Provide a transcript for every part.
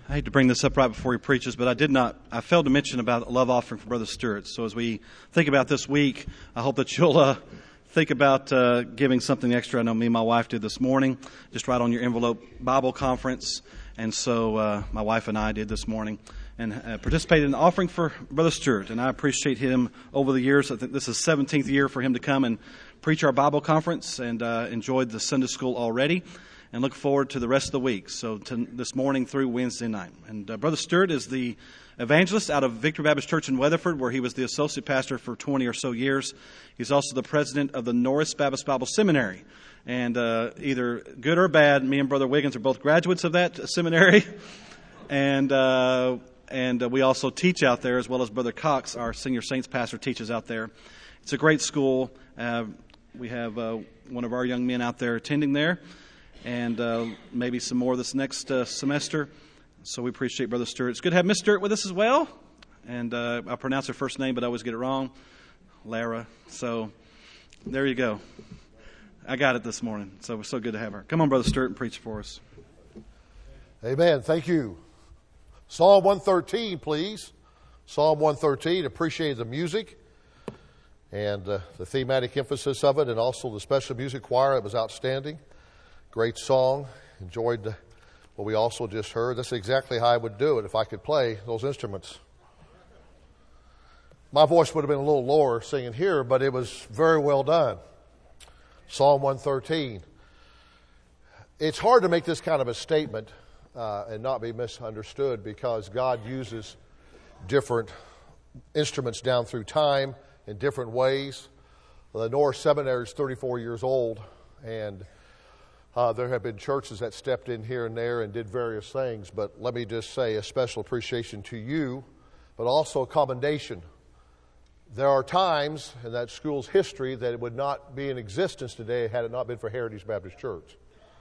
I hate to bring this up right before he preaches, but I failed to mention about a love offering for Brother Stewart. So as we think about this week, I hope that you'll think about giving something extra. I know me and my wife did this morning, just right on your envelope, Bible conference. And so my wife and I did this morning and participated in the offering for Brother Stewart. And I appreciate him over the years. I think this is the 17th year for him to come and preach our Bible conference, and enjoyed the Sunday school already. And look forward to the rest of the week, so this morning through Wednesday night. And Brother Stewart is the evangelist out of Victory Baptist Church in Weatherford, where he was the associate pastor for 20 or so years. He's also the president of the Norris Baptist Bible Seminary. And either good or bad, me and Brother Wiggins are both graduates of that seminary. And we also teach out there, as well as Brother Cox, our senior saints pastor, teaches out there. It's a great school. We have one of our young men out there attending there, and maybe some more this next semester. So we appreciate Brother Stewart. It's good to have Miss Stewart with us as well. And I pronounce her first name, but I always get it wrong. Lara. So there you go. I got it this morning. So it's so good to have her. Come on, Brother Stewart, and preach for us. Amen. Thank you. Psalm 113, please. Psalm 113. Appreciated the music and the thematic emphasis of it, and also the special music choir. It was outstanding. Great song. Enjoyed what we also just heard. That's exactly how I would do it if I could play those instruments. My voice would have been a little lower singing here, but it was very well done. Psalm 113. It's hard to make this kind of a statement and not be misunderstood, because God uses different instruments down through time in different ways. The Norris Seminary is 34 years old, and there have been churches that stepped in here and there and did various things, but let me just say a special appreciation to you, but also a commendation. There are times in that school's history that it would not be in existence today had it not been for Heritage Baptist Church.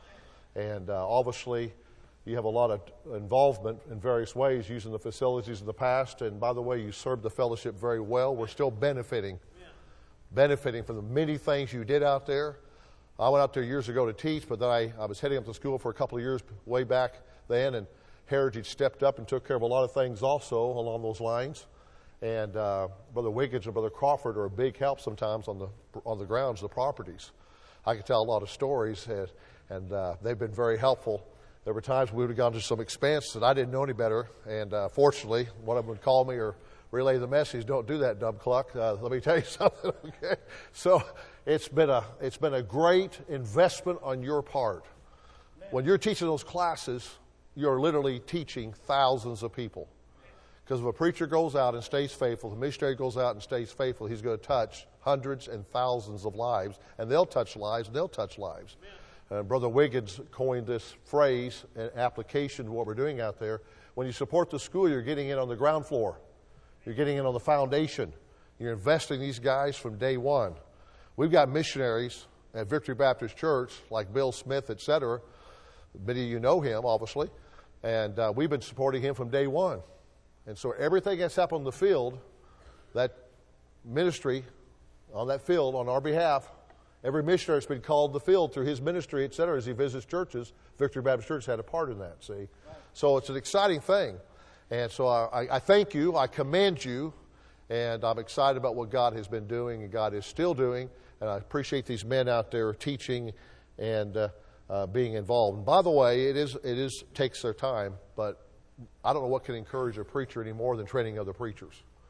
And obviously, you have a lot of involvement in various ways using the facilities of the past. And by the way, you served the fellowship very well. We're still benefiting from the many things you did out there. I went out there years ago to teach, but then I was heading up to school for a couple of years way back then, and Heritage stepped up and took care of a lot of things also along those lines. And Brother Wiggins and Brother Crawford are a big help sometimes on the grounds, the properties. I could tell a lot of stories, and they've been very helpful. There were times we would have gone to some expense that I didn't know any better, and fortunately, one of them would call me or relay the message, "Don't do that, dumb cluck. Let me tell you something." Okay, so it's been a great investment on your part. When you're teaching those classes, you're literally teaching thousands of people. Because if a preacher goes out and stays faithful, if a missionary goes out and stays faithful, he's going to touch hundreds and thousands of lives, and they'll touch lives, and they'll touch lives. Brother Wiggins coined this phrase and application to what we're doing out there. When you support the school, you're getting in on the ground floor. You're getting in on the foundation. You're investing these guys from day one. We've got missionaries at Victory Baptist Church, like Bill Smith, etc. Many of you know him, obviously. And we've been supporting him from day one. And so everything that's happened on the field, that ministry on that field on our behalf, every missionary has been called to the field through his ministry, etc. As he visits churches, Victory Baptist Church had a part in that, see. Right. So it's an exciting thing. And so I thank you, I commend you, and I'm excited about what God has been doing and God is still doing. And I appreciate these men out there teaching and being involved. And by the way, it takes their time, but I don't know what can encourage a preacher any more than training other preachers.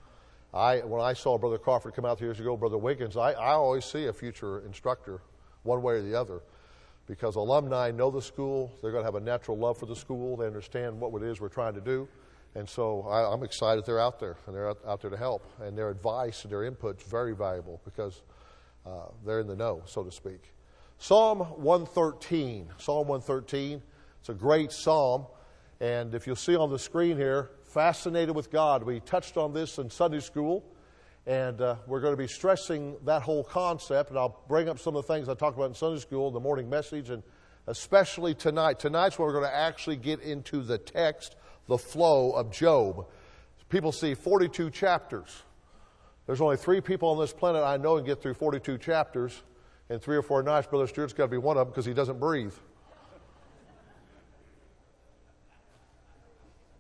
When I saw Brother Crawford come out years ago, Brother Wiggins, I always see a future instructor one way or the other, because alumni know the school. They're going to have a natural love for the school. They understand what it is we're trying to do. And so I'm excited they're out there, and they're out there to help. And their advice and their input is very valuable, because they're in the know, so to speak. Psalm 113. Psalm 113. It's a great psalm. And if you'll see on the screen here, Fascinated with God. We touched on this in Sunday school, and we're going to be stressing that whole concept. And I'll bring up some of the things I talked about in Sunday school, the morning message, and especially tonight. Tonight's where we're going to actually get into the text, the flow of Job. People see 42 chapters. There's only 3 people on this planet I know can get through 42 chapters in 3 or 4 nights. Brother Stewart's got to be one of them, because he doesn't breathe.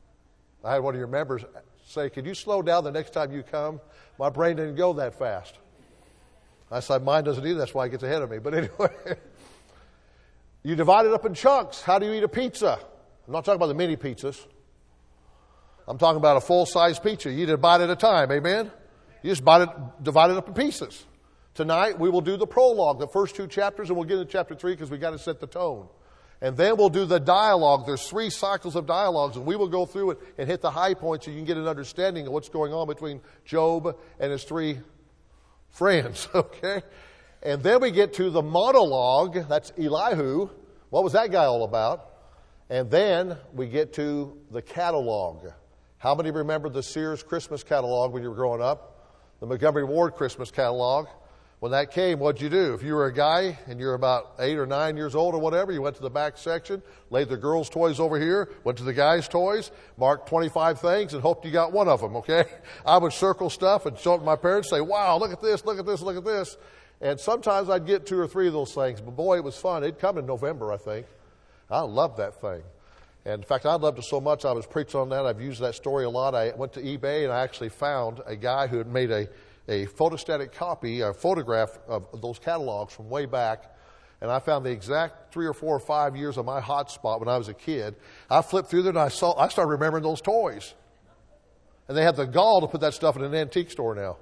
I had one of your members say, "Could you slow down the next time you come? My brain didn't go that fast." I said, "Mine doesn't either. That's why it gets ahead of me." But anyway, you divide it up in chunks. How do you eat a pizza? I'm not talking about the mini pizzas. I'm talking about a full-size pizza. You eat it a bite at a time, amen? You just divide it up in pieces. Tonight, we will do the prologue, the first 2 chapters, and we'll get into chapter 3 because we've got to set the tone. And then we'll do the dialogue. There's 3 cycles of dialogues, and we will go through it and hit the high points so you can get an understanding of what's going on between Job and his 3 friends, okay? And then we get to the monologue. That's Elihu. What was that guy all about? And then we get to the catalog. How many remember the Sears Christmas catalog when you were growing up? The Montgomery Ward Christmas catalog. When that came, what'd you do? If you were a guy and you're about 8 or 9 years old or whatever, you went to the back section, laid the girls' toys over here, went to the guys' toys, marked 25 things, and hoped you got one of them, okay? I would circle stuff and show it to my parents, say, "Wow, look at this, look at this, look at this." And sometimes I'd get 2 or 3 of those things, but boy, it was fun. It'd come in November, I think. I loved that thing. And in fact, I loved it so much, I was preaching on that. I've used that story a lot. I went to eBay and I actually found a guy who had made a photostatic copy, a photograph of those catalogs from way back. And I found the exact 3 or 4 or 5 years of my hot spot when I was a kid. I flipped through there and I started remembering those toys. And they have the gall to put that stuff in an antique store now.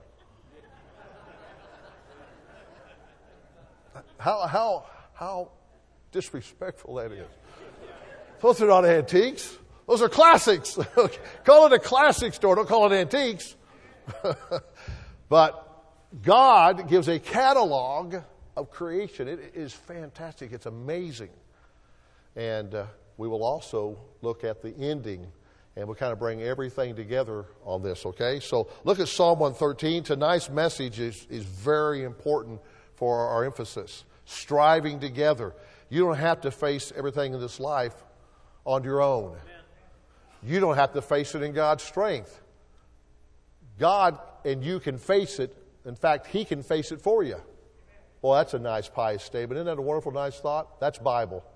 How disrespectful that is. Those are not antiques. Those are classics. Call it a classic store. Don't call it antiques. But God gives a catalog of creation. It is fantastic. It's amazing. And we will also look at the ending. And we'll kind of bring everything together on this, okay? So look at Psalm 113. Tonight's message is very important for our emphasis. Striving together. You don't have to face everything in this life on your own. You don't have to face it in God's strength. God and you can face it. In fact, He can face it for you. Well, that's a nice pious statement. Isn't that a wonderful, nice thought? That's Bible.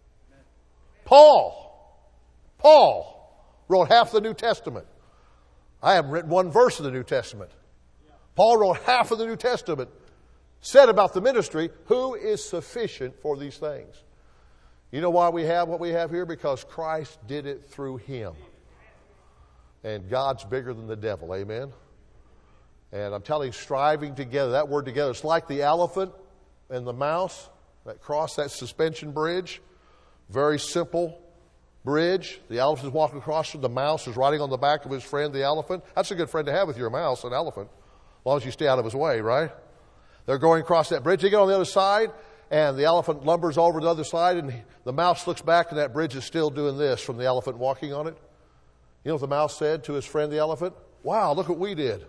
Paul wrote half the New Testament. I haven't written one verse of the New Testament. Paul wrote half of the New Testament. Said about the ministry, who is sufficient for these things? You know why we have what we have here? Because Christ did it through Him. And God's bigger than the devil, amen? And I'm telling you, striving together, that word together, it's like the elephant and the mouse that cross that suspension bridge. Very simple bridge. The elephant is walking across, the mouse is riding on the back of his friend, the elephant. That's a good friend to have with your mouse, an elephant, as long as you stay out of his way, right? They're going across that bridge. They get on the other side, and the elephant lumbers over to the other side, and the mouse looks back, and that bridge is still doing this from the elephant walking on it. You know what the mouse said to his friend, the elephant? "Wow, look what we did."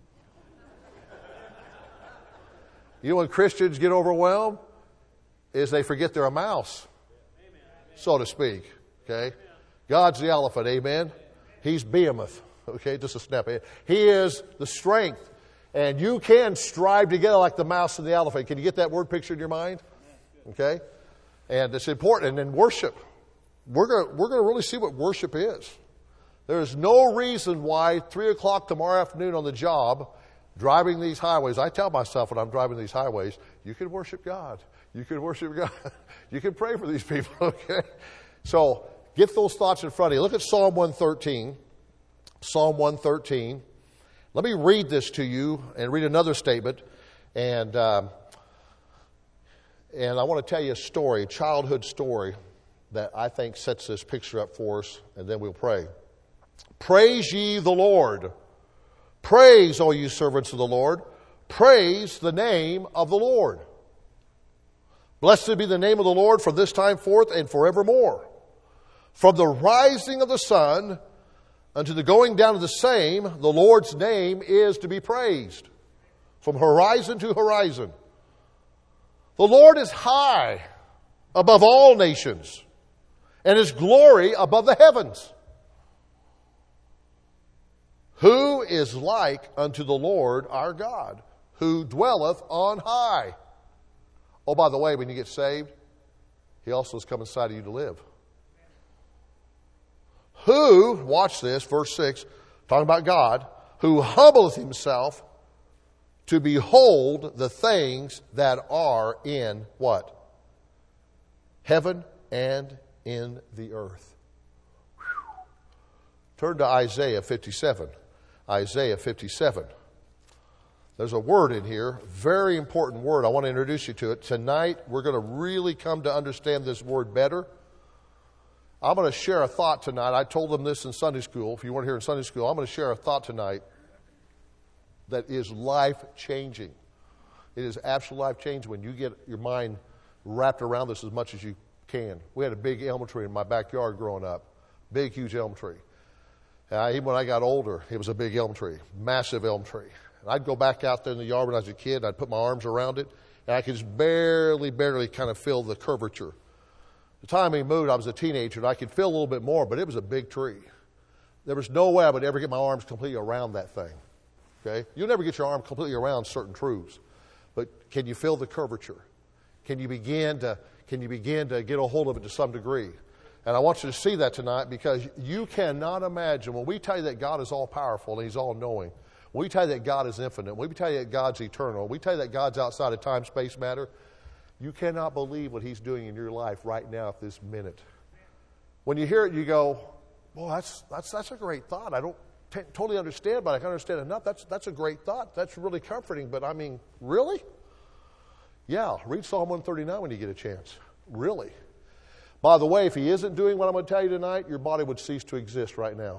You know when Christians get overwhelmed? Is they forget they're a mouse, so to speak. Okay? God's the elephant, amen? He's Behemoth, okay? Just a snap. He is the strength. And you can strive together like the mouse and the elephant. Can you get that word picture in your mind? Okay? And it's important. And then worship. We're going to really see what worship is. There is no reason why 3 o'clock tomorrow afternoon on the job, driving these highways, I tell myself when I'm driving these highways, you can worship God. You can worship God. You can pray for these people, okay? So get those thoughts in front of you. Look at Psalm 113. Psalm 113. Let me read this to you and read another statement. And I want to tell you a story, a childhood story that I think sets this picture up for us, and then we'll pray. Praise ye the Lord. Praise, all you servants of the Lord. Praise the name of the Lord. Blessed be the name of the Lord from this time forth and forevermore. From the rising of the sun unto the going down of the same, the Lord's name is to be praised. From horizon to horizon. The Lord is high above all nations, and His glory above the heavens. Who is like unto the Lord our God, who dwelleth on high? Oh, by the way, when you get saved, He also has come inside of you to live. Who, watch this, verse 6, talking about God, who humbleth himself to behold the things that are in what? Heaven and in the earth. Whew. Turn to Isaiah 57. Isaiah 57. There's a word in here, very important word. I want to introduce you to it. Tonight, we're going to really come to understand this word better. I'm going to share a thought tonight. I told them this in Sunday school. If you weren't here in Sunday school, I'm going to share a thought tonight that is life-changing. It is absolutely life-changing when you get your mind wrapped around this as much as you can. We had a big elm tree in my backyard growing up. Big, huge elm tree. Even when I got older, it was a big elm tree. Massive elm tree. And I'd go back out there in the yard when I was a kid, and I'd put my arms around it, and I could just barely kind of feel the curvature. The time we moved, I was a teenager, and I could feel a little bit more, but it was a big tree. There was no way I would ever get my arms completely around that thing. Okay? You'll never get your arm completely around certain truths. But can you feel the curvature? Can you begin to get a hold of it to some degree? And I want you to see that tonight, because you cannot imagine, when we tell you that God is all-powerful and He's all-knowing, when we tell you that God is infinite, when we tell you that God's eternal, when we tell you that God's outside of time, space, matter, you cannot believe what He's doing in your life right now at this minute. When you hear it, you go, well, that's a great thought. I don't totally understand, but I can understand enough. That's a great thought. That's really comforting. But I mean, really? Yeah, read Psalm 139 when you get a chance. Really. By the way, if He isn't doing what I'm going to tell you tonight, your body would cease to exist right now.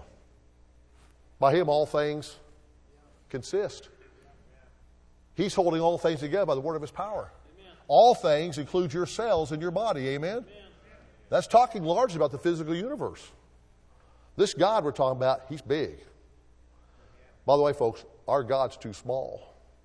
By Him, all things consist. He's holding all things together by the word of His power. All things include your cells in your body. Amen? That's talking largely about the physical universe. This God we're talking about, He's big. By the way, folks, our God's too small.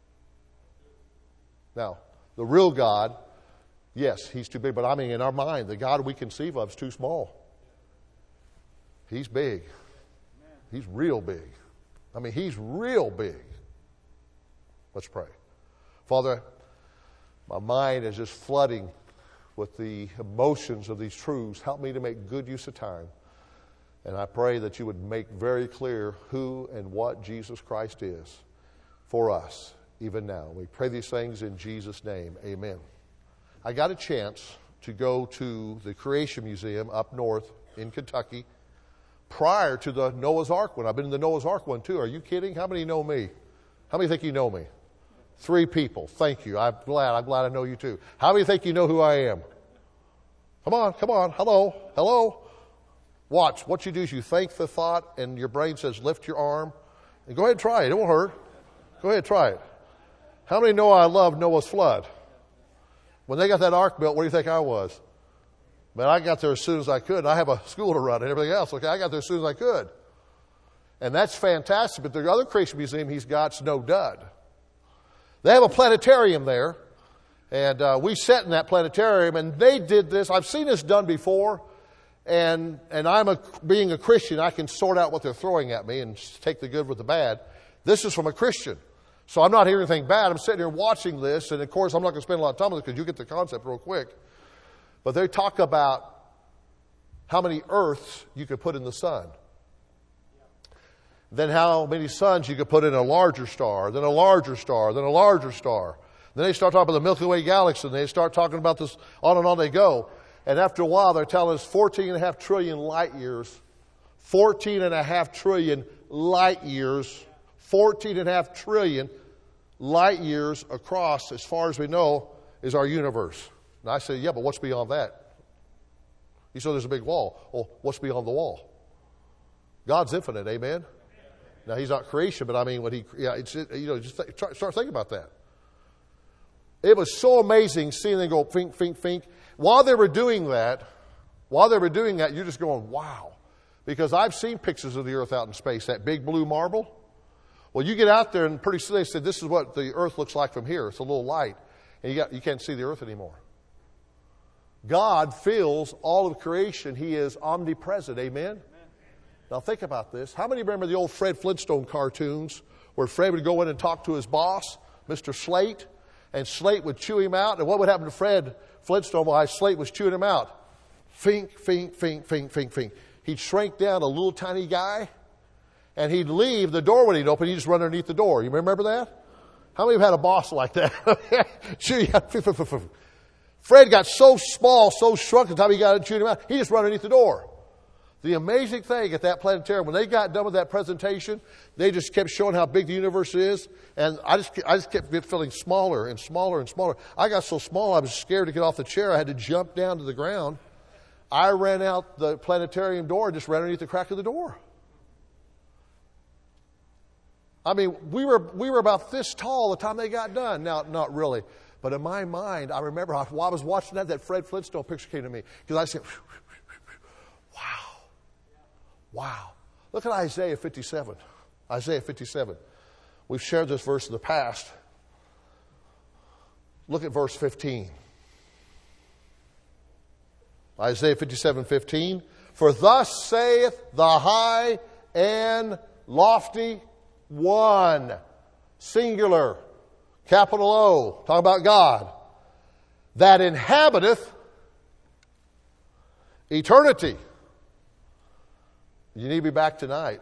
Now, the real God, yes, He's too big, but I mean, in our mind, the God we conceive of is too small. He's big. He's real big. I mean, He's real big. Let's pray. Father, my mind is just flooding with the emotions of these truths. Help me to make good use of time. And I pray that you would make very clear who and what Jesus Christ is for us, even now. We pray these things in Jesus' name. Amen. I got a chance to go to the Creation Museum up north in Kentucky prior to the Noah's Ark one. I've been in the Noah's Ark one too. Are you kidding? How many know me? How many think you know me? 3 people. Thank you. I'm glad I know you too. How many think you know who I am? Come on. Hello. Watch. What you do is you think the thought and your brain says lift your arm. And go ahead and try it. It won't hurt. Go ahead and try it. How many know I love Noah's flood? When they got that ark built, what do you think I was? Man, I got there as soon as I could. I have a school to run and everything else. Okay, I got there as soon as I could. And that's fantastic. But the other Creation Museum he's got's no dud. They have a planetarium there. And we sat in that planetarium, and they did this. I've seen this done before. And being a Christian, I can sort out what they're throwing at me and take the good with the bad. This is from a Christian. So I'm not hearing anything bad. I'm sitting here watching this. And, of course, I'm not going to spend a lot of time on this because you get the concept real quick. But they talk about how many Earths you could put in the sun. Then how many suns you could put in a larger star, then a larger star, then a larger star. Then they start talking about the Milky Way galaxy, and they start talking about this, on and on they go. And after a while, they're telling us 14.5 trillion light years. 14.5 trillion light years. 14.5 trillion light years across, as far as we know, is our universe. And I say, yeah, but what's beyond that? You said there's a big wall. Well, what's beyond the wall? God's infinite, amen? Now, He's not creation, but I mean, just start thinking about that. It was so amazing seeing them go fink, fink, fink. While they were doing that, you're just going, wow. Because I've seen pictures of the earth out in space, that big blue marble. Well, you get out there and pretty soon they said, this is what the earth looks like from here. It's a little light. And you can't see the earth anymore. God fills all of creation. He is omnipresent. Amen? Now think about this. How many remember the old Fred Flintstone cartoons where Fred would go in and talk to his boss, Mr. Slate, and Slate would chew him out? And what would happen to Fred Flintstone while Slate was chewing him out? Fink, fink, fink, fink, fink, fink. he'd shrink down a little tiny guy, and he'd leave, the door wouldn't open, he'd just run underneath the door. You remember that? How many of you had a boss like that? Sure, you had. Fred got so small, so shrunk, the time he got to shoot him out, he just ran underneath the door. The amazing thing at that planetarium, when they got done with that presentation, they just kept showing how big the universe is, and I just kept feeling smaller and smaller and smaller. I got so small I was scared to get off the chair. I had to jump down to the ground. I ran out the planetarium door and just ran underneath the crack of the door. I mean, we were about this tall the time they got done. Now, not really. But in my mind, I remember while I was watching that Fred Flintstone picture came to me. Because I said, wow. Wow. Look at Isaiah 57. Isaiah 57. We've shared this verse in the past. Look at verse 15. Isaiah 57:15. For thus saith the high and lofty one. Singular. Capital O. Talking about God. That inhabiteth eternity. You need to be back tonight.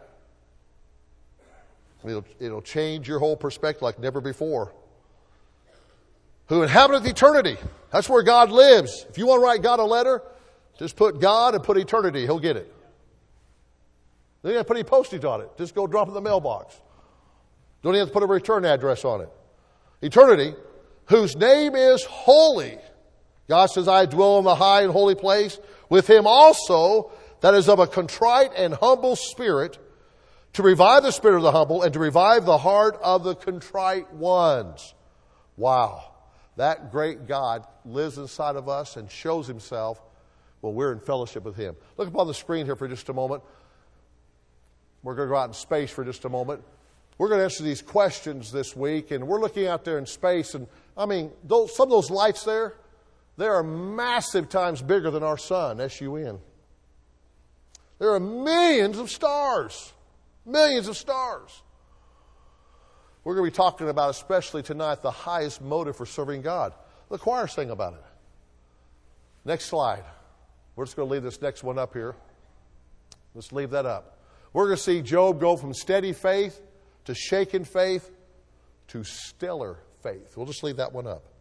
It'll change your whole perspective like never before. Who inhabiteth eternity. That's where God lives. If you want to write God a letter, just put God and put eternity. He'll get it. Don't even have to put any postage on it. Just go drop it in the mailbox. Don't even have to put a return address on it. Eternity, whose name is holy. God says, I dwell in the high and holy place. With him also, that is of a contrite and humble spirit, to revive the spirit of the humble and to revive the heart of the contrite ones. Wow. That great God lives inside of us and shows himself when we're in fellowship with him. Look up on the screen here for just a moment. We're going to go out in space for just a moment. We're going to answer these questions this week, and we're looking out there in space. And I mean, some of those lights there, they are massive times bigger than our sun, S-U-N. There are millions of stars. Millions of stars. We're going to be talking about, especially tonight, the highest motive for serving God. The choir sang about it. Next slide. We're just going to leave this next one up here. Let's leave that up. We're going to see Job go from steady faith to shaken faith to stellar faith. We'll just leave that one up.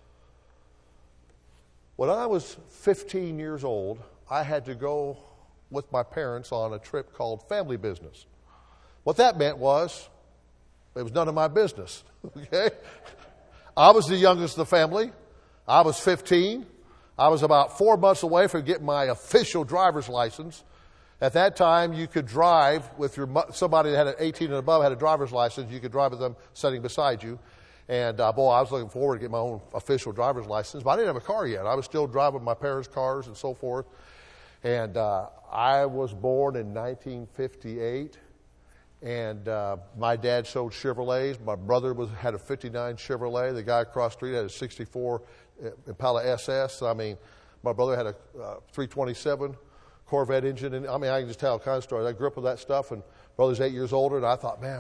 When I was 15 years old, I had to go with my parents on a trip called family business. What that meant was, it was none of my business. Okay? I was the youngest of the family. I was 15. I was about 4 months away from getting my official driver's license. At that time, you could drive with somebody that had an 18 and above had a driver's license. You could drive with them sitting beside you. And boy, I was looking forward to getting my own official driver's license. But I didn't have a car yet. I was still driving my parents' cars and so forth. And I was born in 1958. And my dad sold Chevrolets. My brother had a 59 Chevrolet. The guy across the street had a 64 Impala SS. I mean, my brother had a 327 Corvette engine. And I mean, I can just tell all kinds of stories. I grew up with that stuff, and brother's 8 years older, and I thought, man,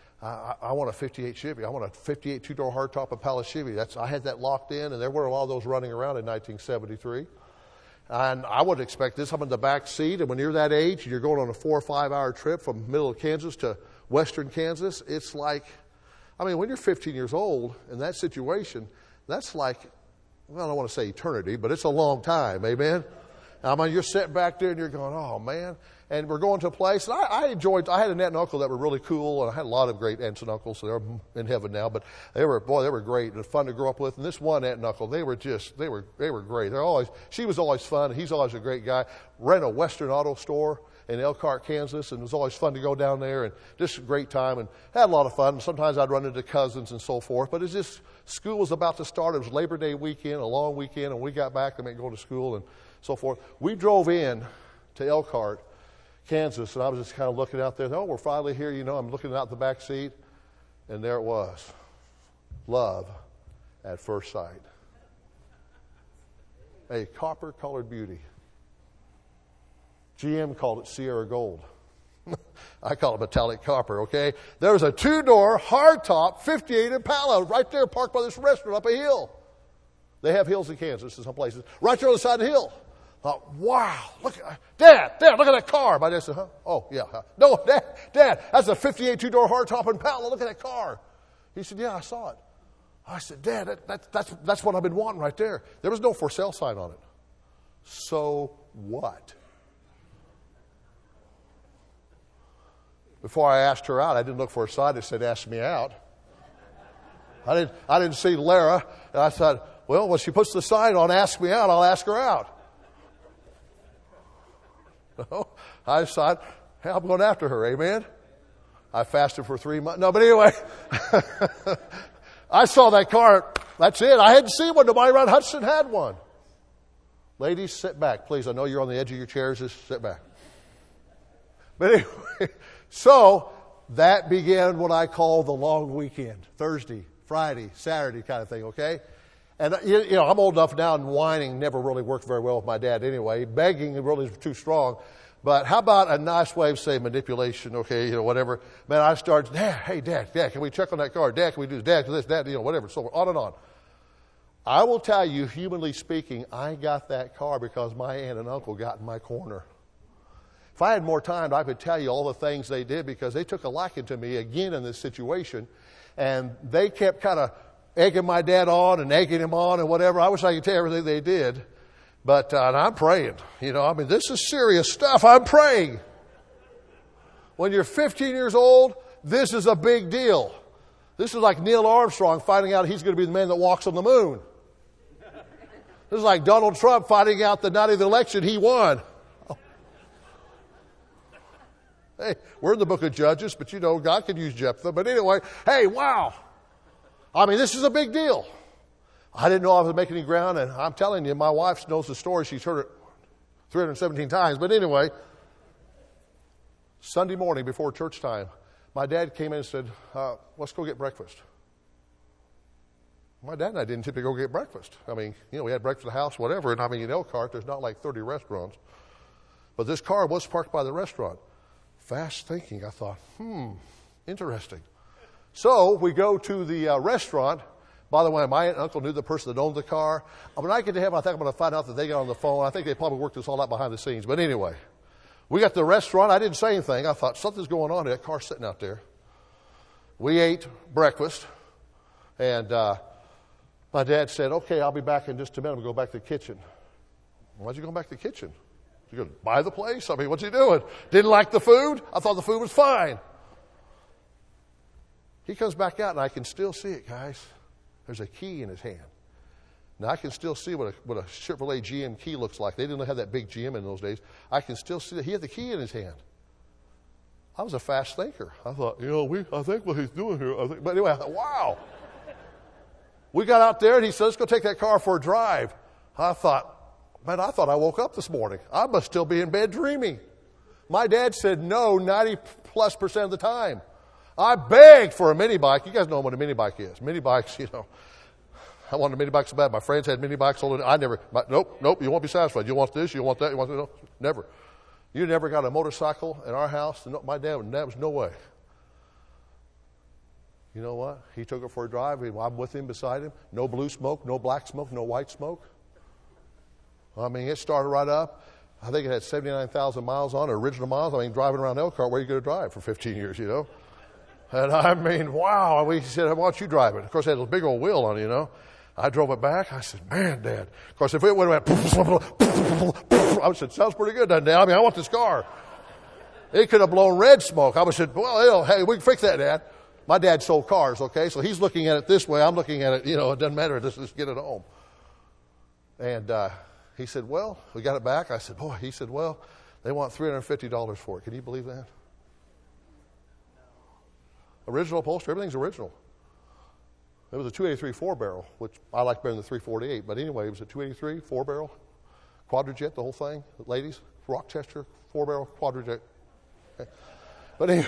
I want a 58 Chevy. I want a 58 two-door hardtop Impala Chevy. I had that locked in, and there were a lot of those running around in 1973. And I would expect this. I'm in the back seat, and when you're that age, you're going on a 4 or 5 hour trip from middle of Kansas to western Kansas. It's like, I mean, when you're 15 years old in that situation, that's like, well, I don't want to say eternity, but it's a long time, amen? I mean, you're sitting back there and you're going, oh, man. And we're going to a place. And I had an aunt and uncle that were really cool. And I had a lot of great aunts and uncles. So they're in heaven now. But they were great and fun to grow up with. And this one aunt and uncle, they were great. She was always fun. And he's always a great guy. Ran a Western auto store in Elkhart, Kansas. And it was always fun to go down there. And just a great time. And had a lot of fun. And sometimes I'd run into cousins and so forth. But it's just, school was about to start. It was Labor Day weekend, a long weekend. And we got back and go to school and so forth. We drove in to Elkhart, Kansas, and I was just kind of looking out there. Oh, we're finally here. You know, I'm looking out the back seat, and there it was. Love at first sight. A copper-colored beauty. GM called it Sierra Gold. I call it metallic copper, okay? There was a 2-door, hardtop, 58 Impala right there parked by this restaurant up a hill. They have hills in Kansas in some places. Right there on the side of the hill. Thought, wow, Dad, look at that car. My dad said, huh? Oh, yeah. No, Dad, that's a 58 two-door hardtop Impala. Look at that car. He said, yeah, I saw it. I said, Dad, that's what I've been wanting right there. There was no for sale sign on it. So what? Before I asked her out, I didn't look for a sign that said, ask me out. I didn't see Lara, and I thought, well, when she puts the sign on, ask me out, I'll ask her out. No, I decided, hey, I'm going after her, amen? I fasted for 3 months. No, but anyway, I saw that car. That's it. I hadn't seen one. Nobody around Hudson had one. Ladies, sit back, please. I know you're on the edge of your chairs. Just sit back. But anyway, so that began what I call the long weekend. Thursday, Friday, Saturday kind of thing, okay? And, you know, I'm old enough now, and whining never really worked very well with my dad anyway. Begging really was too strong. But how about a nice way of saying manipulation, okay, you know, whatever. Man, I started, Dad, can we check on that car? Dad, can we do this? Dad, can this, Dad, you know, whatever, so on and on. I will tell you, humanly speaking, I got that car because my aunt and uncle got in my corner. If I had more time, I could tell you all the things they did because they took a liking to me again in this situation. And they kept kind of egging my dad on and egging him on and whatever. I wish I could tell you everything they did. But and I'm praying. You know, I mean, this is serious stuff. I'm praying. When you're 15 years old, this is a big deal. This is like Neil Armstrong finding out he's going to be the man that walks on the moon. This is like Donald Trump finding out the night of the election he won. Hey, we're in the book of Judges, but you know, God could use Jephthah. But anyway, hey, wow. I mean, this is a big deal. I didn't know I was making any ground, and I'm telling you, my wife knows the story. She's heard it 317 times. But anyway, Sunday morning before church time, my dad came in and said, let's go get breakfast. My dad and I didn't typically go get breakfast. I mean, you know, we had breakfast at the house, whatever. And I mean, in Elkhart, there's not like 30 restaurants. But this car was parked by the restaurant. Fast thinking, I thought, interesting. So we go to the restaurant. By the way, my aunt and uncle knew the person that owned the car. When I get to heaven, I think I'm going to find out that they got on the phone. I think they probably worked this all out behind the scenes. But anyway, we got to the restaurant. I didn't say anything. I thought, something's going on. That car's sitting out there. We ate breakfast. And my dad said, okay, I'll be back in just a minute. I'm going to go back to the kitchen. Why'd you go back to the kitchen? You going to buy the place? I mean, what's he doing? Didn't like the food? I thought the food was fine. He comes back out, and I can still see it, guys. There's a key in his hand. Now, I can still see what a Chevrolet GM key looks like. They didn't have that big GM in those days. I can still see that he had the key in his hand. I was a fast thinker. I thought, you know, I think what he's doing here. But anyway, I thought, wow. We got out there, and he said, let's go take that car for a drive. I thought I woke up this morning. I must still be in bed dreaming. My dad said no 90+% of the time. I begged for a mini bike. You guys know what a mini bike is. Mini bikes, you know. I wanted a mini bike so bad. My friends had mini bikes. Nope, you won't be satisfied. You want this, you want that, you want that. No, never. You never got a motorcycle in our house. No, my dad was no way. You know what? He took it for a drive. I'm with him, beside him. No blue smoke, no black smoke, no white smoke. I mean, it started right up. I think it had 79,000 miles on it, original miles. I mean, driving around Elkhart, where are you going to drive for 15 years, you know? And I mean, wow. He said, why don't you drive it? Of course, it had a big old wheel on it, you know. I drove it back. I said, man, Dad. Of course, if it would have went, I said, sounds pretty good, doesn't it? I mean, I want this car. It could have blown red smoke. I would have said, well, hey, we can fix that, Dad. My dad sold cars, okay? So he's looking at it this way. I'm looking at it, you know, it doesn't matter. Let's get it home. And he said, well, we got it back. I said, boy, he said, well, they want $350 for it. Can you believe that? Original upholstery, everything's original. It was a 283 4-barrel, which I like better than the 348. But anyway, it was a 283 4-barrel, quadrajet, the whole thing. Ladies, Rochester 4-barrel quadrajet. Okay. But anyway,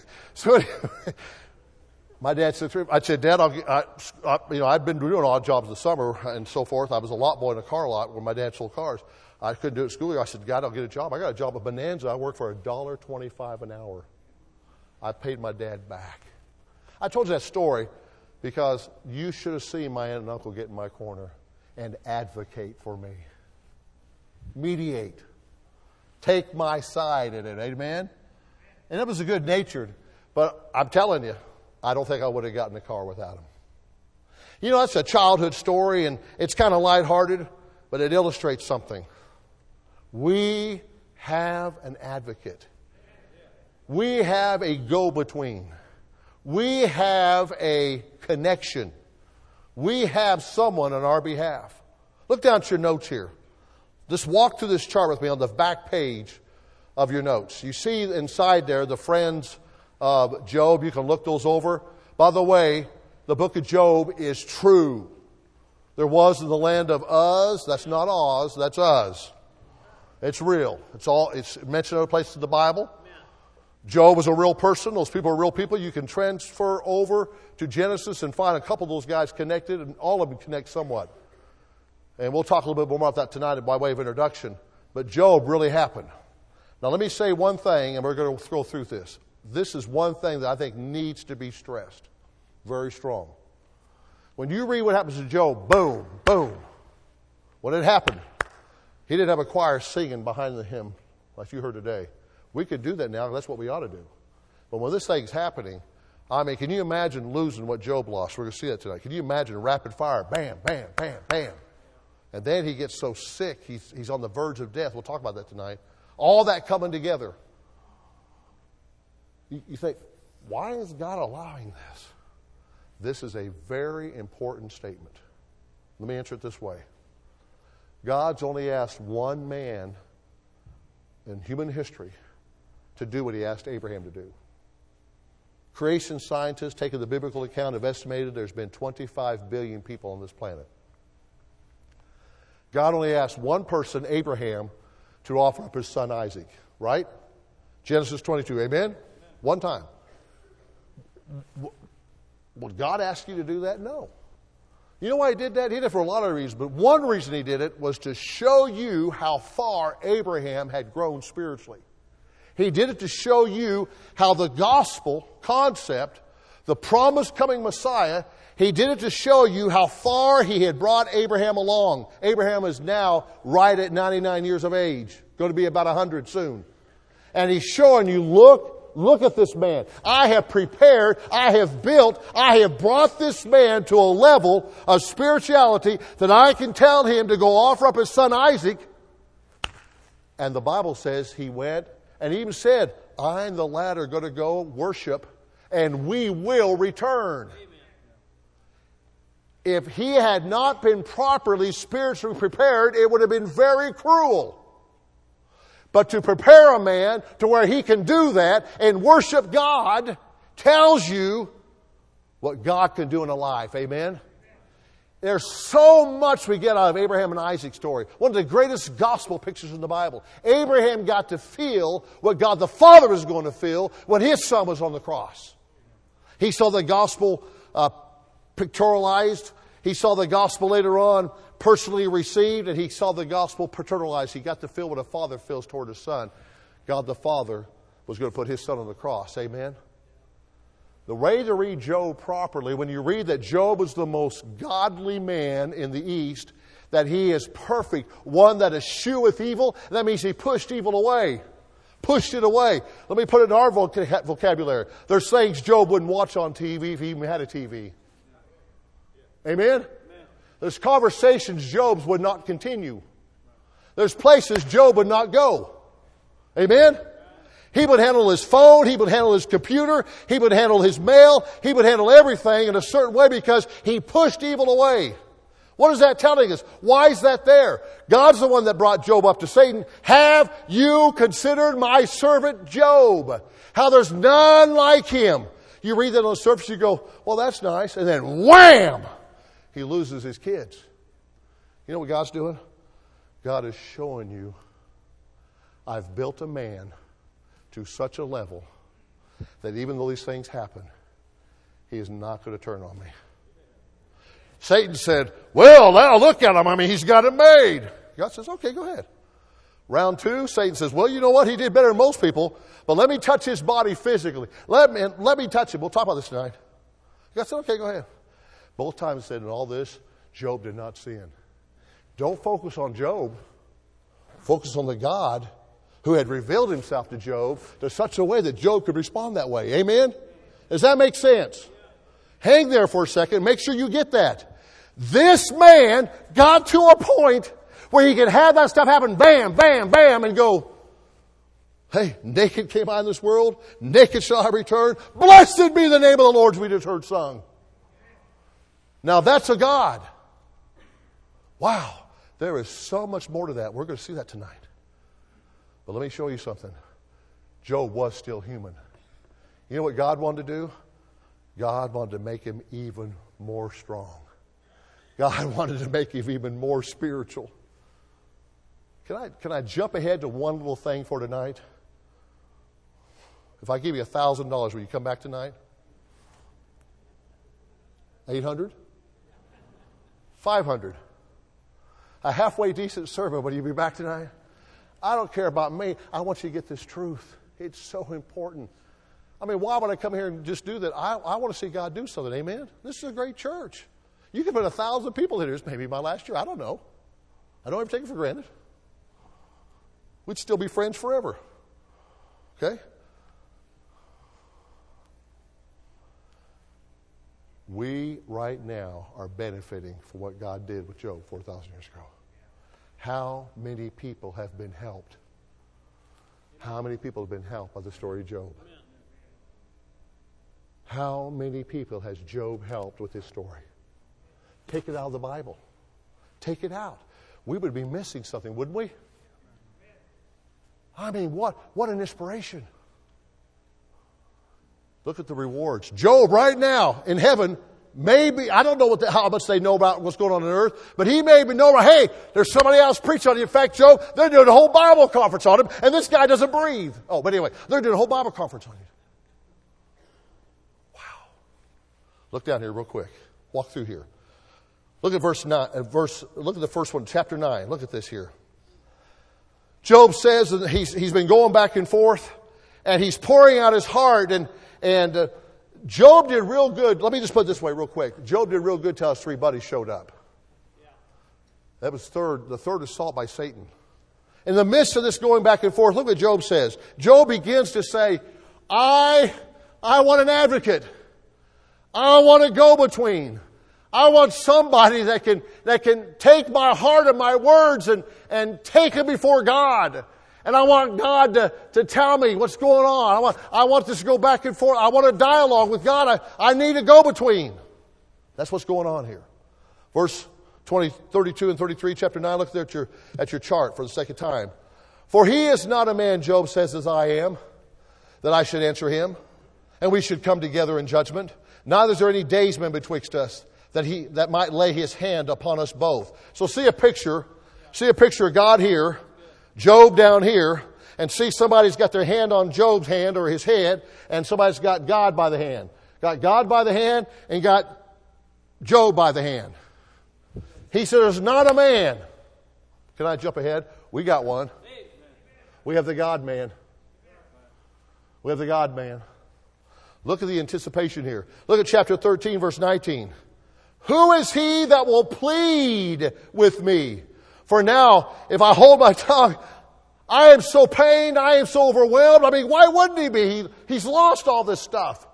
my dad said, I said, Dad, I'd been doing odd jobs in the summer and so forth. I was a lot boy in a car lot where my dad sold cars. I couldn't do it at school. I said, God, I'll get a job. I got a job at Bonanza. I worked for $1.25 an hour. I paid my dad back. I told you that story because you should have seen my aunt and uncle get in my corner and advocate for me. mediate. Take my side in it. Amen? And it was a good natured. But I'm telling you, I don't think I would have gotten in the car without him. You know, that's a childhood story, and it's kind of lighthearted, but it illustrates something. We have an advocate. We have a go-between. We have a connection. We have someone on our behalf. Look down at your notes here. Just walk through this chart with me on the back page of your notes. You see inside there the friends of Job. You can look those over. By the way, the book of Job is true. There was in the land of Uz. That's not Oz. That's Uz. It's real. It's mentioned in other places in the Bible. Job was a real person. Those people are real people. You can transfer over to Genesis and find a couple of those guys connected, and all of them connect somewhat. And we'll talk a little bit more about that tonight by way of introduction. But Job really happened. Now let me say one thing, and we're going to go through this. This is one thing that I think needs to be stressed. Very strong. When you read what happens to Job, boom, boom. What had happened? He didn't have a choir singing behind the hymn like you heard today. We could do that now. That's what we ought to do. But when this thing's happening, I mean, can you imagine losing what Job lost? We're going to see that tonight. Can you imagine rapid fire? Bam, bam, bam, bam. And then he gets so sick, he's on the verge of death. We'll talk about that tonight. All that coming together. You think, why is God allowing this? This is a very important statement. Let me answer it this way. God's only asked one man in human history to do what he asked Abraham to do. Creation scientists, taking the biblical account, have estimated there's been 25 billion people on this planet. God only asked one person, Abraham, to offer up his son Isaac. Right? Genesis 22. Amen? One time. Would God ask you to do that? No. You know why he did that? He did it for a lot of reasons, but one reason he did it was to show you how far Abraham had grown spiritually. He did it to show you how the gospel concept, the promised coming Messiah, he did it to show you how far he had brought Abraham along. Abraham is now right at 99 years of age, going to be about 100 soon. And he's showing you, look at this man. I have prepared, I have built, I have brought this man to a level of spirituality that I can tell him to go offer up his son Isaac. And the Bible says he went and he even said, I and the lad are going to go worship and we will return. Amen. If he had not been properly spiritually prepared, it would have been very cruel. But to prepare a man to where he can do that and worship God tells you what God can do in a life. Amen? There's so much we get out of Abraham and Isaac's story. One of the greatest gospel pictures in the Bible. Abraham got to feel what God the Father was going to feel when his son was on the cross. He saw the gospel pictorialized. He saw the gospel later on personally received, and he saw the gospel paternalized. He got to feel what a father feels toward his son. God the Father was going to put his son on the cross. Amen? The way to read Job properly, when you read that Job was the most godly man in the East, that he is perfect, one that escheweth evil, that means he pushed evil away. Pushed it away. Let me put it in our vocabulary. There's things Job wouldn't watch on TV if he even had a TV. Amen? There's conversations Job would not continue. There's places Job would not go. Amen? He would handle his phone. He would handle his computer. He would handle his mail. He would handle everything in a certain way because he pushed evil away. What is that telling us? Why is that there? God's the one that brought Job up to Satan. Have you considered my servant Job? How there's none like him. You read that on the surface, you go, well, that's nice. And then wham! He loses his kids. You know what God's doing? God is showing you, I've built a man to such a level that even though these things happen, he is not going to turn on me. Satan said, well, now look at him. I mean, he's got it made. God says, okay, go ahead. Round 2, Satan says, well, you know what? He did better than most people, but let me touch his body physically. Let me touch him. We'll talk about this tonight. God said, okay, go ahead. Both times said in all this, Job did not sin. Don't focus on Job. Focus on the God who had revealed himself to Job to such a way that Job could respond that way. Amen? Does that make sense? Hang there for a second. Make sure you get that. This man got to a point where he could have that stuff happen, bam, bam, bam, and go, hey, naked came I in this world, naked shall I return. Blessed be the name of the Lord, as we just heard sung. Now that's a God. Wow. There is so much more to that. We're going to see that tonight. But let me show you something. Job was still human. You know what God wanted to do? God wanted to make him even more strong. God wanted to make him even more spiritual. Can I jump ahead to one little thing for tonight? If I give you $1,000, will you come back tonight? 800? 500? A halfway decent sermon, will you be back tonight? I don't care about me. I want you to get this truth. It's so important. I mean, why would I come here and just do that? I want to see God do something. Amen? This is a great church. You can put 1,000 people in here. This may be my last year. I don't know. I don't ever take it for granted. We'd still be friends forever. Okay? We right now are benefiting from what God did with Job 4,000 years ago. How many people have been helped? How many people have been helped by the story of Job? How many people has Job helped with his story? Take it out of the Bible. Take it out. We would be missing something, wouldn't we? I mean, what an inspiration. Look at the rewards. Job right now in heaven, maybe, I don't know how much they know about what's going on earth, but he may be knowing, hey, there's somebody else preaching on it. In fact, Job, they're doing a whole Bible conference on him, and this guy doesn't breathe. Oh, but anyway, they're doing a whole Bible conference on him. Wow. Look down here real quick. Walk through here. Look at verse 9. Look at the first one, chapter 9. Look at this here. Job says that he's been going back and forth, and he's pouring out his heart, and Job did real good. Let me just put it this way real quick. Job did real good till his three buddies showed up. That was the third assault by Satan. In the midst of this going back and forth, look what Job says. Job begins to say, I want an advocate. I want a go-between. I want somebody that can take my heart and my words and take it before God. And I want God to tell me what's going on. I want this to go back and forth. I want a dialogue with God. I need a go-between. That's what's going on here. Verse 32 and 33, chapter 9, look there at your chart for the second time. For he is not a man, Job says, as I am, that I should answer him, and we should come together in judgment. Neither is there any daysman betwixt us, that might lay his hand upon us both. So see a picture of God here, Job down here, and see somebody's got their hand on Job's hand or his head, and somebody's got God by the hand. Got God by the hand and got Job by the hand. He said, there's not a man. Can I jump ahead? We got one. We have the God man. We have the God man. Look at the anticipation here. Look at chapter 13, verse 19. Who is he that will plead with me? For now, if I hold my tongue, I am so pained, I am so overwhelmed. I mean, why wouldn't he be? He's lost all this stuff.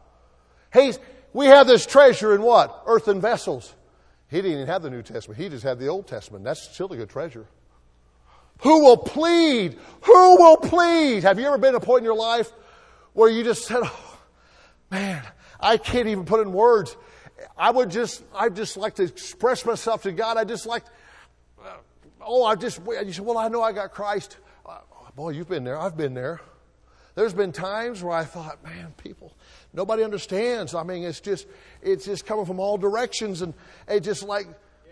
We have this treasure in what? Earthen vessels. He didn't even have the New Testament. He just had the Old Testament. That's still a good treasure. Who will plead? Who will plead? Have you ever been at a point in your life where you just said, oh, man, I can't even put in words. I just like to express myself to God. You said, well, I know I got Christ. Boy, you've been there. I've been there. There's been times where I thought, man, nobody understands. I mean, it's just coming from all directions, and it just like,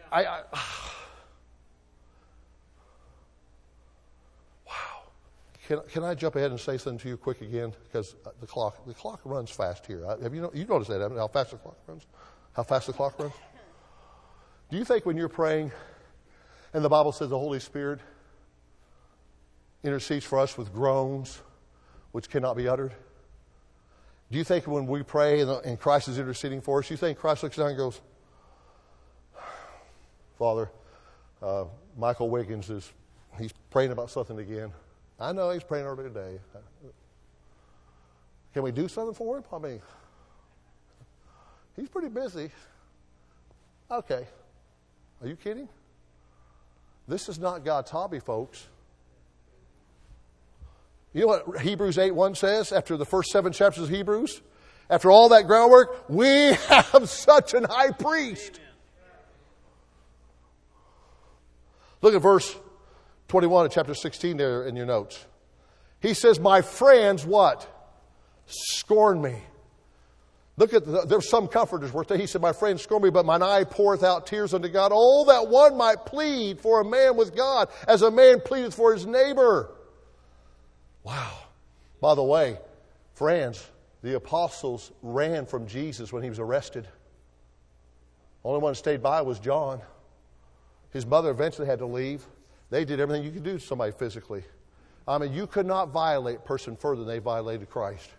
wow. Can I jump ahead and say something to you quick again? Because the clock runs fast here. Have you noticed that? How fast the clock runs? How fast the clock runs? Do you think when you're praying, and the Bible says the Holy Spirit intercedes for us with groans which cannot be uttered? Do you think when we pray and Christ is interceding for us, you think Christ looks down and goes, Father, Michael Wiggins is He's praying about something again. I know he's praying earlier today. Can we do something for him? I mean, he's pretty busy. Okay. Are you kidding? This is not God's hobby, folks. You know what Hebrews 8:1 says after the first 7 chapters of Hebrews? After all that groundwork, we have such an high priest. Look at verse 21 of chapter 16 there in your notes. He says, my friends, what? Scorn me. Look at, there's some comforters where he said, my friends scorn me, but mine eye poureth out tears unto God. Oh, that one might plead for a man with God, as a man pleadeth for his neighbor. Wow. By the way, friends, the apostles ran from Jesus when he was arrested. Only one who stayed by was John. His mother eventually had to leave. They did everything you could do to somebody physically. I mean, you could not violate a person further than they violated Christ.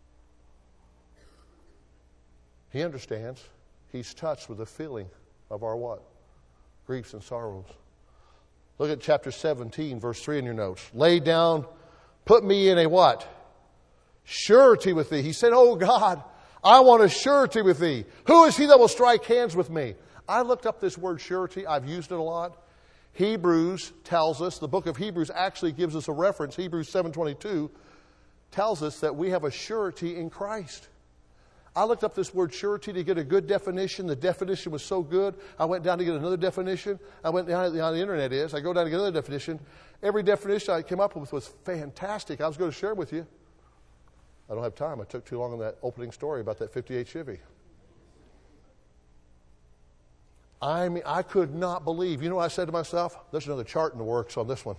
He understands. He's touched with the feeling of our what? Griefs and sorrows. Look at chapter 17, verse 3 in your notes. Lay down, put me in a what? Surety with thee. He said, oh God, I want a surety with thee. Who is he that will strike hands with me? I looked up this word surety. I've used it a lot. Hebrews tells us, the book of Hebrews actually gives us a reference. Hebrews 7:22 tells us that we have a surety in Christ. I looked up this word surety to get a good definition. The definition was so good, I went down to get another definition. I went down on the internet is. I go down to get another definition. Every definition I came up with was fantastic. I was going to share with you. I don't have time. I took too long on that opening story about that 58 Chevy. I mean, I could not believe. You know what I said to myself? There's another chart in the works on this one.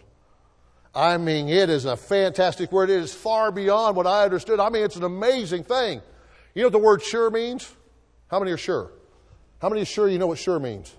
I mean, it is a fantastic word. It is far beyond what I understood. I mean, it's an amazing thing. You know what the word sure means? How many are sure? How many are sure you know what sure means?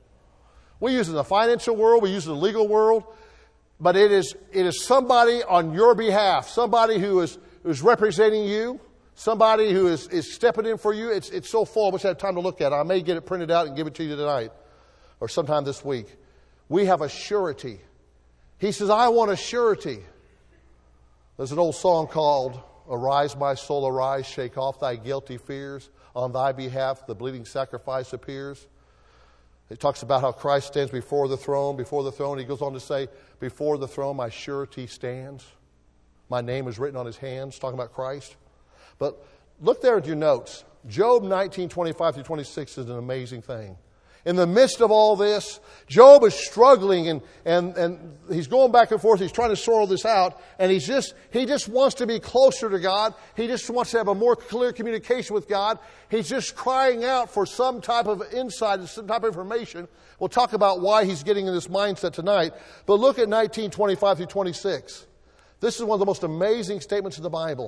We use it in the financial world. We use it in the legal world. But it is somebody on your behalf. Somebody who is representing you. Somebody who is stepping in for you. It's so full. I wish I had time to look at it. I may get it printed out and give it to you tonight or sometime this week. We have a surety. He says, I want a surety. There's an old song called, Arise, my soul, arise, shake off thy guilty fears. On thy behalf, the bleeding sacrifice appears. It talks about how Christ stands before the throne. Before the throne, he goes on to say, before the throne, my surety stands. My name is written on his hands, talking about Christ. But look there at your notes. Job 19:25-26 is an amazing thing. In the midst of all this, Job is struggling and he's going back and forth. He's trying to sort this out. And he just wants to be closer to God. He just wants to have a more clear communication with God. He's just crying out for some type of insight and some type of information. We'll talk about why he's getting in this mindset tonight. But look at 19:25-26. This is one of the most amazing statements in the Bible.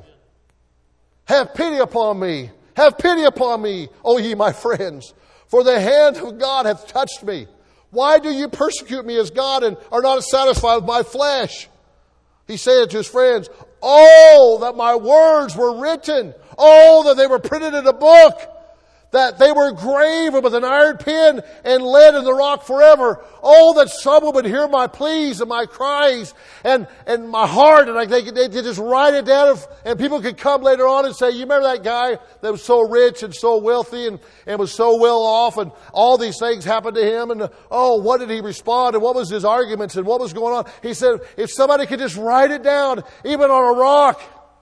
Have pity upon me. Have pity upon me, O ye my friends. For the hand of God hath touched me. Why do you persecute me as God and are not satisfied with my flesh? He said to his friends, oh, that my words were written. Oh, that they were printed in a book. That they were graven with an iron pen and lead in the rock forever. Oh, that someone would hear my pleas and my cries and my heart, and they could just write it down, and people could come later on and say, you remember that guy that was so rich and so wealthy and was so well off, and all these things happened to him, and oh, what did he respond, and what was his arguments, and what was going on? He said, if somebody could just write it down, even on a rock.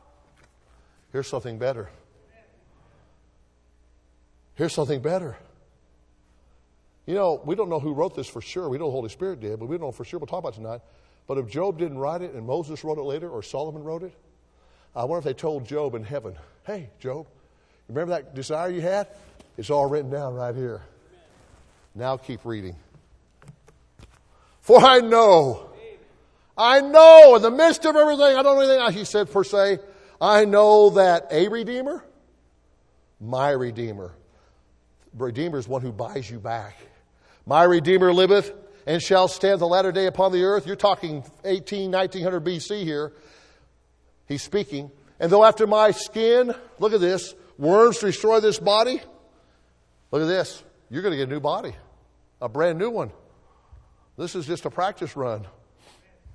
Here's something better. Here's something better. You know, we don't know who wrote this for sure. We know the Holy Spirit did, but we don't know for sure. We'll talk about it tonight. But if Job didn't write it and Moses wrote it later or Solomon wrote it, I wonder if they told Job in heaven, hey, Job, remember that desire you had? It's all written down right here. Now keep reading. For I know in the midst of everything, I don't know anything he said per se, I know that a Redeemer, my Redeemer. Redeemer is one who buys you back. My Redeemer liveth and shall stand the latter day upon the earth. You're talking 1900 BC here. He's speaking. And though after my skin, look at this, worms destroy this body. Look at this. You're going to get a new body. A brand new one. This is just a practice run.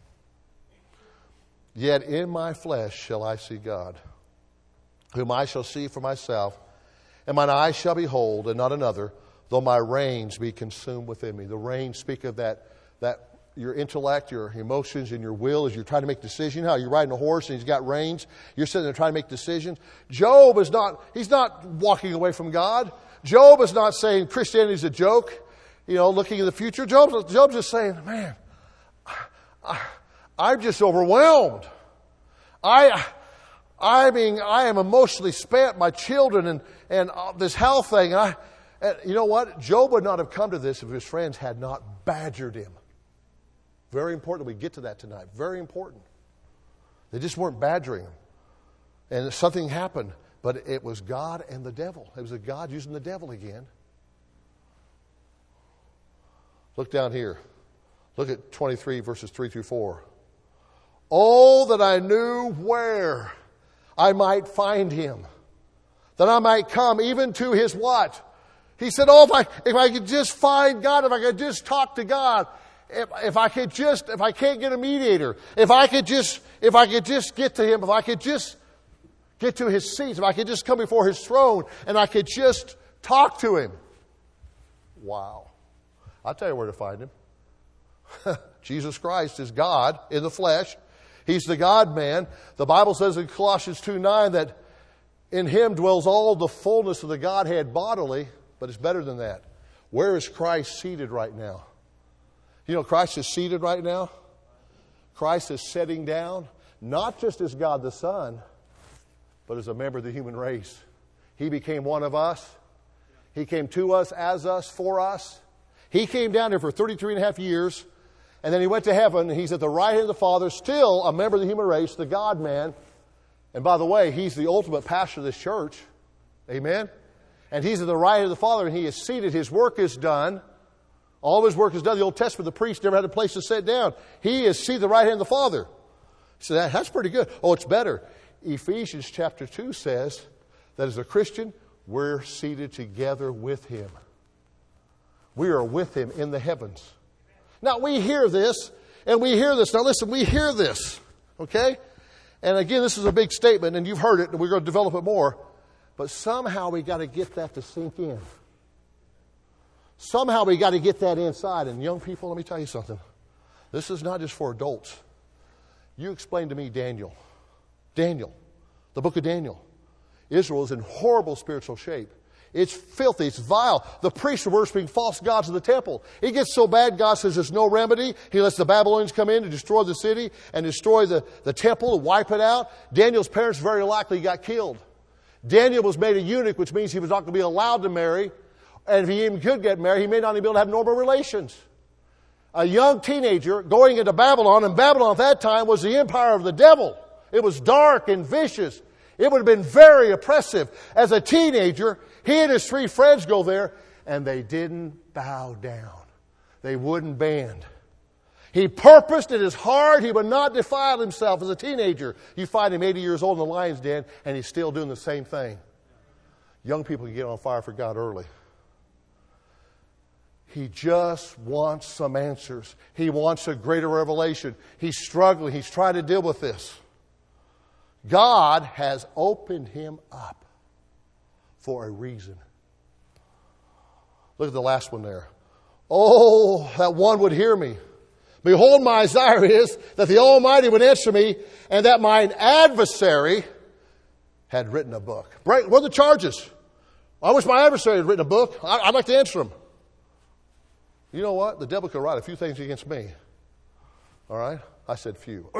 Yet in my flesh shall I see God, whom I shall see for myself, and mine eyes shall behold, and not another, though my reins be consumed within me. The reins speak of that your intellect, your emotions, and your will as you're trying to make decisions. How you're riding a horse and he's got reins. You're sitting there trying to make decisions. Job is not, he's not walking away from God. Job is not saying Christianity is a joke, looking in the future. Job's just saying, man, I'm just overwhelmed. I am emotionally spent. My children and this health thing. And you know what? Job would not have come to this if his friends had not badgered him. Very important we get to that tonight. Very important. They just weren't badgering him. And something happened, but it was God and the devil. It was God using the devil again. Look down here. Look at 23 verses 3 through 4. Oh, that I knew where I might find him, that I might come even to his what? He said, if I could just find God, if I could just talk to God, if I can't get a mediator, if I could just get to him, if I could just get to his seat, if I could just come before his throne and I could just talk to him. Wow. I'll tell you where to find him. Jesus Christ is God in the flesh. He's the God-man. The Bible says in Colossians 2:9 that in him dwells all the fullness of the Godhead bodily, but it's better than that. Where is Christ seated right now? Christ is seated right now. Christ is sitting down, not just as God the Son, but as a member of the human race. He became one of us. He came to us, as us, for us. He came down here for 33 and a half years, and then he went to heaven. He's at the right hand of the Father, still a member of the human race, the God-man. And by the way, he's the ultimate pastor of this church. Amen? And he's at the right hand of the Father, and he is seated. His work is done. All of his work is done. The Old Testament, the priest never had a place to sit down. He is seated at the right hand of the Father. So that's pretty good. Oh, it's better. Ephesians chapter 2 says that as a Christian, we're seated together with him. We are with him in the heavens. Now, we hear this, and we hear this. Now, listen, we hear this, okay? And again, this is a big statement, and you've heard it, and we're going to develop it more. But somehow we got to get that to sink in. Somehow we got to get that inside. And young people, let me tell you something. This is not just for adults. You explain to me Daniel. Daniel, the book of Daniel. Israel is in horrible spiritual shape. It's filthy. It's vile. The priests are worshiping false gods in the temple. It gets so bad, God says there's no remedy. He lets the Babylonians come in to destroy the city and destroy the temple and wipe it out. Daniel's parents very likely got killed. Daniel was made a eunuch, which means he was not going to be allowed to marry. And if he even could get married, he may not even be able to have normal relations. A young teenager going into Babylon, and Babylon at that time was the empire of the devil. It was dark and vicious. It would have been very oppressive. As a teenager, he and his 3 friends go there, and they didn't bow down. They wouldn't bend. He purposed in his heart he would not defile himself as a teenager. You find him 80 years old in the lion's den, and he's still doing the same thing. Young people can get on fire for God early. He just wants some answers. He wants a greater revelation. He's struggling. He's trying to deal with this. God has opened him up for a reason. Look at the last one there. Oh, that one would hear me. Behold, my desire is that the Almighty would answer me, and that mine adversary had written a book. What are the charges? I wish my adversary had written a book. I'd like to answer him. You know what? The devil could write a few things against me. All right? I said few.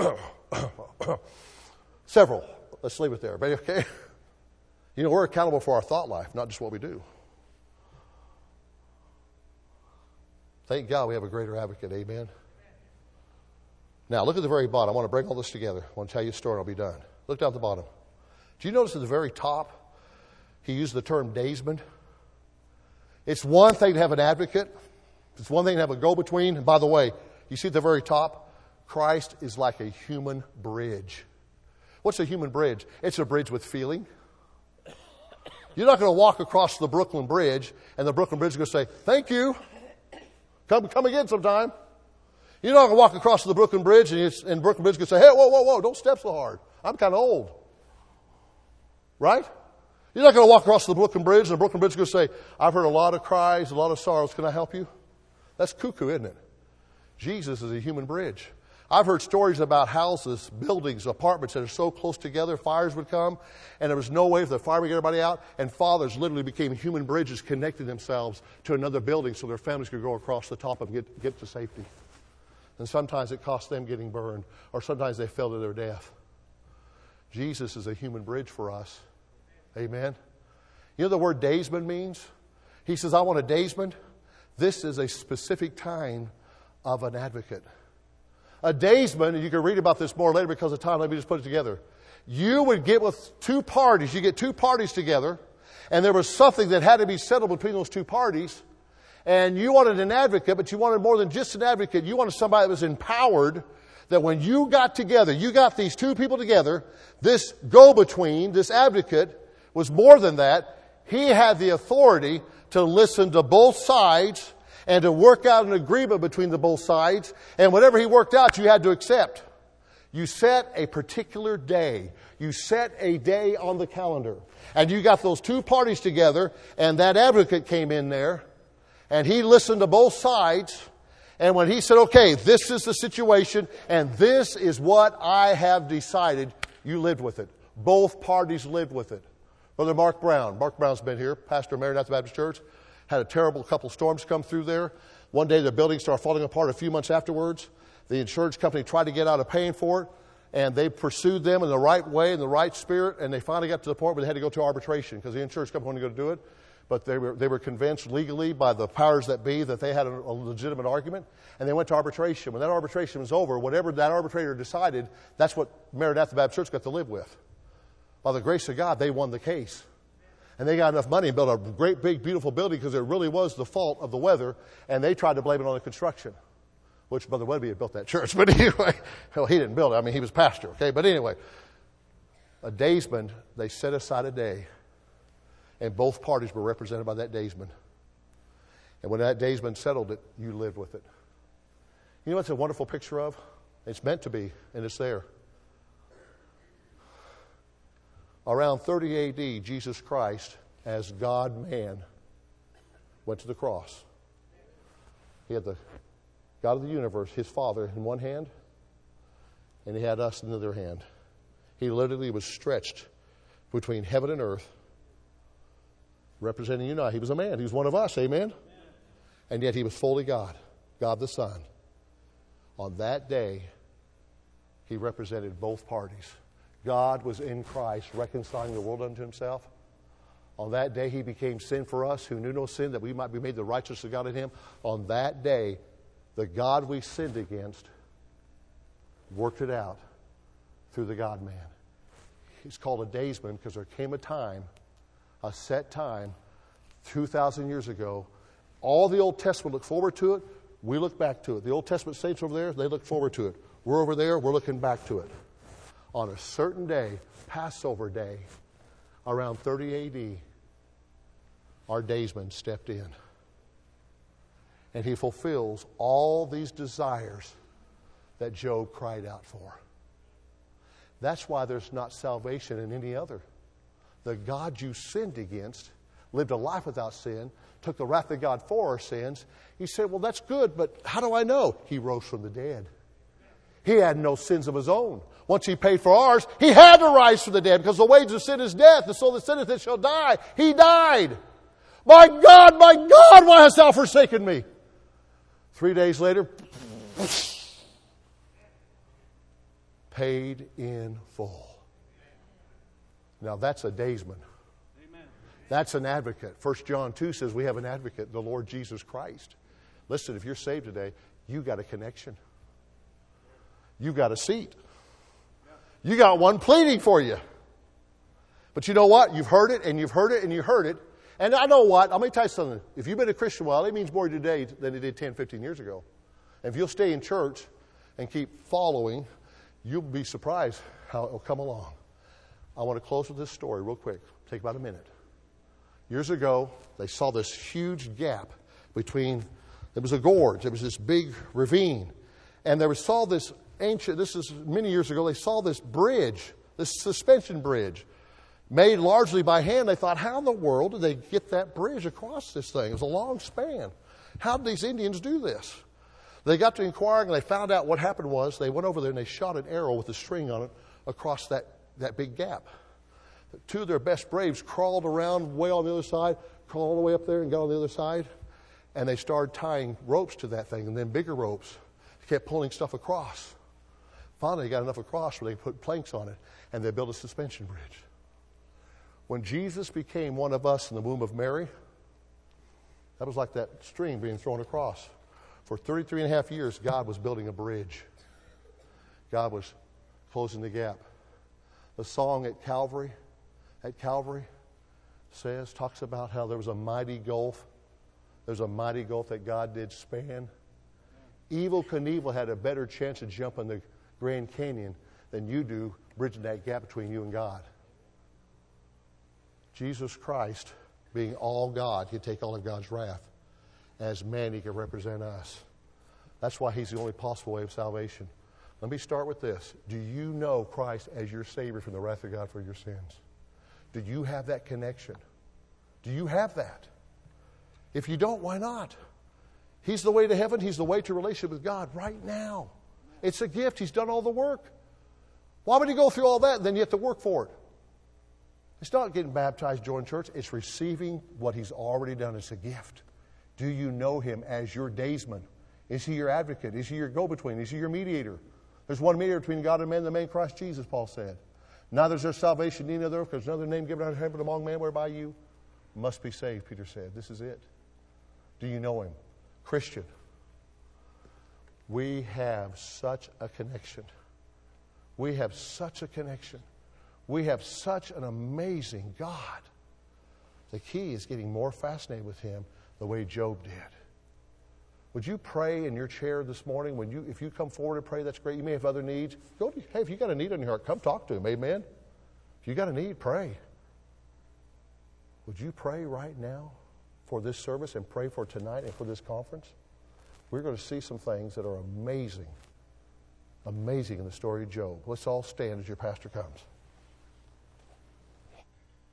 Several. Let's leave it there. Everybody okay? We're accountable for our thought life, not just what we do. Thank God we have a greater advocate. Amen. Now, look at the very bottom. I want to bring all this together. I want to tell you a story and I'll be done. Look down at the bottom. Do you notice at the very top, he used the term daysman? It's one thing to have an advocate. It's one thing to have a go-between. And by the way, you see at the very top, Christ is like a human bridge. What's a human bridge? It's a bridge with feeling. You're not going to walk across the Brooklyn Bridge and the Brooklyn Bridge is going to say, thank you. Come again sometime. You're not going to walk across the Brooklyn Bridge and Brooklyn Bridge can say, hey, whoa, don't step so hard. I'm kind of old. Right? You're not going to walk across the Brooklyn Bridge and the Brooklyn Bridge is going to say, I've heard a lot of cries, a lot of sorrows. Can I help you? That's cuckoo, isn't it? Jesus is a human bridge. I've heard stories about houses, buildings, apartments that are so close together, fires would come, and there was no way for the fire to get everybody out, and fathers literally became human bridges connecting themselves to another building so their families could go across the top and get to safety. And sometimes it cost them getting burned, or sometimes they fell to their death. Jesus is a human bridge for us. Amen. You know the word daysman means? He says, I want a daysman. This is a specific kind of an advocate. A daysman, and you can read about this more later because of time, let me just put it together. You would get with two parties, you get two parties together, and there was something that had to be settled between those two parties, and you wanted an advocate, but you wanted more than just an advocate. You wanted somebody that was empowered, that when you got together, you got these two people together, this go-between, this advocate, was more than that. He had the authority to listen to both sides and to work out an agreement between the both sides. And whatever he worked out, you had to accept. You set a particular day. You set a day on the calendar. And you got those two parties together, and that advocate came in there, and he listened to both sides. And when he said, okay, this is the situation, and this is what I have decided, you lived with it. Both parties lived with it. Brother Mark Brown. Mark Brown's been here, pastor of Maranatha Baptist Church. Had a terrible couple storms come through there. One day the building started falling apart a few months afterwards. The insurance company tried to get out of paying for it, and they pursued them in the right way, in the right spirit, and they finally got to the point where they had to go to arbitration because the insurance company wanted to go to do it. But they were convinced legally by the powers that be that they had a legitimate argument, and they went to arbitration. When that arbitration was over, whatever that arbitrator decided, that's what Maranatha Baptist Church got to live with. By the grace of God, they won the case. And they got enough money and built a great, big, beautiful building because it really was the fault of the weather, and they tried to blame it on the construction, which Brother Webby had built that church. But anyway, well, he didn't build it. I mean, he was pastor, okay? But anyway, a daysman, they set aside a day, and both parties were represented by that daysman. And when that daysman settled it, you lived with it. You know what it's a wonderful picture of? It's meant to be, and it's there. Around 30 A.D., Jesus Christ, as God-man, went to the cross. He had the God of the universe, his Father, in one hand, and he had us in the other hand. He literally was stretched between heaven and earth, representing you and I. He was a man. He was one of us, amen? And yet he was fully God, God the Son. On that day, he represented both parties. God was in Christ, reconciling the world unto himself. On that day, he became sin for us who knew no sin, that we might be made the righteousness of God in him. On that day, the God we sinned against worked it out through the God-man. He's called a daysman because there came a time, a set time, 2,000 years ago. All the Old Testament looked forward to it. We look back to it. The Old Testament saints over there, they look forward to it. We're over there, we're looking back to it. On a certain day, Passover day, around 30 A.D., our daysman stepped in. And he fulfills all these desires that Job cried out for. That's why there's not salvation in any other. The God you sinned against lived a life without sin, took the wrath of God for our sins. He said, well, that's good, but how do I know? He rose from the dead. He had no sins of his own. Once he paid for ours, he had to rise from the dead because the wages of sin is death, and so the sinner that shall die. He died. My God, why hast thou forsaken me? 3 days later, paid in full. Now that's a daysman. That's an advocate. 1 John 2 says we have an advocate, the Lord Jesus Christ. Listen, if you're saved today, you got a connection. You got a seat. You got one pleading for you. But you know what? You've heard it, and you've heard it, and you heard it. And I know what? Let me tell you something. If you've been a Christian a while, it means more today than it did 10, 15 years ago. And if you'll stay in church and keep following, you'll be surprised how it will come along. I want to close with this story real quick. Take about a minute. Years ago, they saw this huge gap between, it was a gorge, it was this big ravine. And saw this ancient, this is many years ago, they saw this bridge, this suspension bridge, made largely by hand. They thought, how in the world did they get that bridge across this thing? It was a long span. How did these Indians do this? They got to inquiring, and they found out what happened was they went over there and they shot an arrow with a string on it across that big gap. Two of their best braves crawled around way on the other side, crawled all the way up there and got on the other side, and they started tying ropes to that thing, and then bigger ropes. They kept pulling stuff across. Finally, they got enough across where they put planks on it, and they built a suspension bridge. When Jesus became one of us in the womb of Mary, that was like that string being thrown across. For 33 and a half years, God was building a bridge. God was closing the gap. The song at Calvary talks about how there was a mighty gulf. There's a mighty gulf that God did span. Evel Knievel had a better chance of jumping the Grand Canyon than you do bridging that gap between you and God. Jesus Christ, being all God, he'd take all of God's wrath. As man, he could represent us. That's why he's the only possible way of salvation. Let me start with this. Do you know Christ as your Savior from the wrath of God for your sins? Do you have that connection? Do you have that? If you don't, why not? He's the way to heaven. He's the way to relationship with God right now. It's a gift. He's done all the work. Why would he go through all that and then you have to work for it? It's not getting baptized, join church. It's receiving what he's already done. It's a gift. Do you know him as your daysman? Is he your advocate? Is he your go-between? Is he your mediator? There's one mediator between God and man, the man Christ Jesus, Paul said. Neither is there salvation in any other, because another name given under heaven among men whereby you must be saved, Peter said. This is it. Do you know him? Christian, we have such a connection. We have such a connection. We have such an amazing God. The key is getting more fascinated with him the way Job did. Would you pray in your chair this morning? If you come forward and pray, that's great. You may have other needs. Hey, if you got a need on your heart, come talk to him. Amen? If you got a need, pray. Would you pray right now for this service and pray for tonight and for this conference? We're going to see some things that are amazing. Amazing in the story of Job. Let's all stand as your pastor comes.